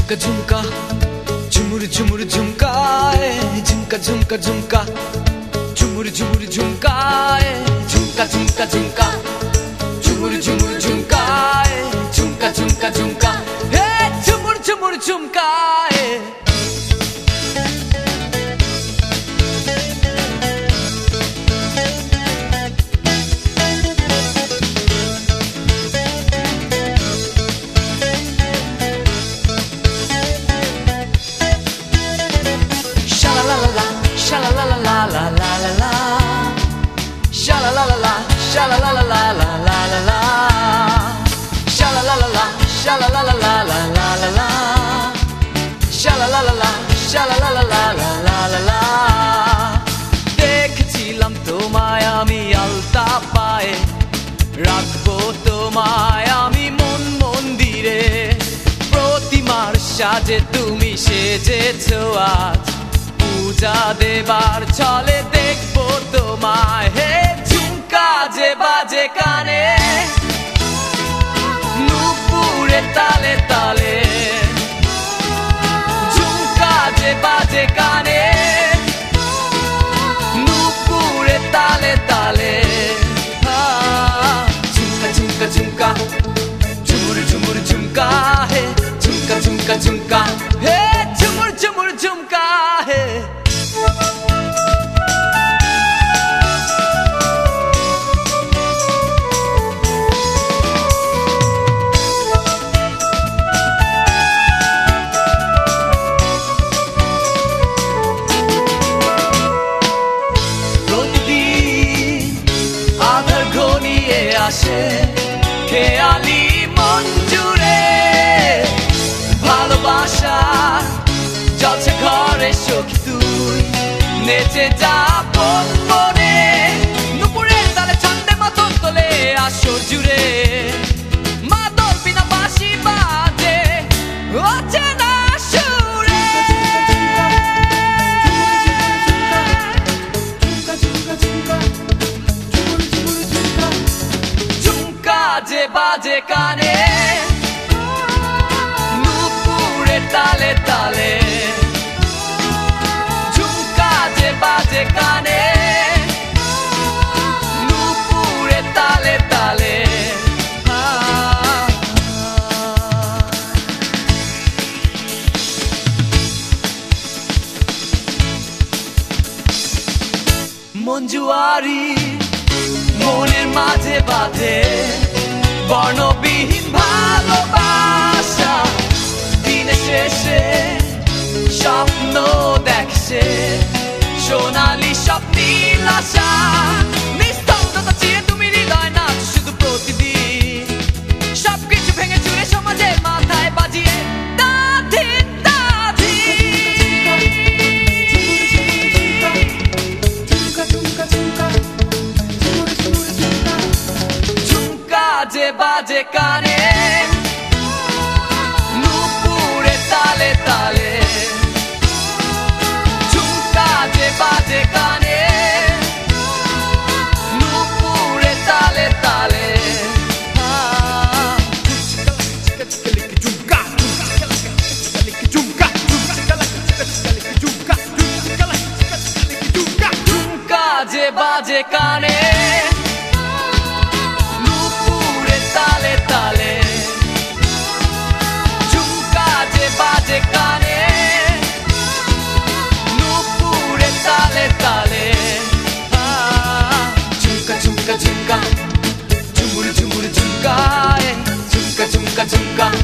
झुमका झुमका झुमुर झुमुर झुमकाए झुमका झुमका झुमका झुमुर झुमुर झुमकाए झुमका झुमका झुमका झुमुर झुमुर झुमकाए झुमका झुमका झुमका हे Jhumur Jhumur झुमकाए Sha la la la la la la la la. Sha la la la la, sha la la la la la la la la. Sha la la la la, sha la la la la la la la la. Sha la la la la, sha la la la la la la la la. দেখছিলাম তোমায় আমি আলতা পায়ে রাখবো তোমায় আমি মন মন্দিরে প্রতিমার সাজে তুমি সেজেছো আজ পূজা দেবার চলে দেখবো তোমায় হে ঝুমকা যে বাজে কানে নুপুরে তালে তালে ঝুমকা যে বাজে কানে নুপুরে তালে তালে ঝুমকা ঝুমকা ঝুমকা ঝুমুর ঝুমুর ঝুমকা হে ঝুমকা ঝুমকা ঝুমকা হে ঝুমুর ঝুমুর ঝুমকা হে আসে খেয়ালি মন জুড়ে ভালোবাসা জলছে ঘরে সখী তুই নেচে যা মনে নুপুরের তালে ছন্দে মাথন তোলে আসর জুড়ে মাদল বিনা বাঁশি বাজে অচেনা সুরে যে বাজে কানে নুপুরে তালে তালে ঝুমকা যে বাজে কানে নুপুরে তালে তালে মঞ্জুয়ারি মনের মাঝে বাঁধে বর্ণবিহীন ভালোবাসা দিনের শেষে স্বপ্ন দেখছে সোনালি স্বপ্নীল আশা নিস্তব্ধতা চিরে তুমি হৃদয় নাচ শুধু প্রতিদিন সবকিছু ভেঙে চুরে সমাজে মাথায় বাজিয়ে দাধিন দাধিন যে বাজে কানে নুপুরে তালে তালে ঝুমকা যে বাজে কানে নুপুরে তালে তালে ঝুমকা যে বাজে কানে তালে তালে ঝুমকা যে বাজে কানে নুপুরে তালে তালে ঝুমকা ঝুমকা ঝুমকা ঝুমুর ঝুমুর ঝুমকা ঝুমকা ঝুমকা ঝুমকা